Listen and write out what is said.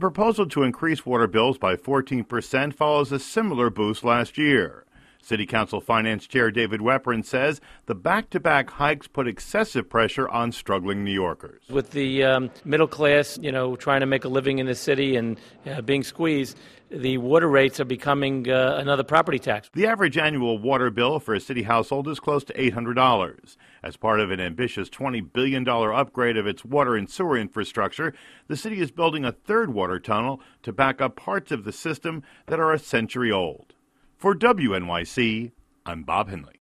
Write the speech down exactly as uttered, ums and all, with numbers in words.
proposal to increase water bills by fourteen percent follows a similar boost last year. City Council Finance Chair David Weprin says the back-to-back hikes put excessive pressure on struggling New Yorkers. With the um, middle class, you know, trying to make a living in the city and uh, being squeezed, the water rates are becoming uh, another property tax. The average annual water bill for a city household is close to eight hundred dollars. As part of an ambitious twenty billion dollars upgrade of its water and sewer infrastructure, the city is building a third water tunnel to back up parts of the system that are a century old. For W N Y C, I'm Bob Henley.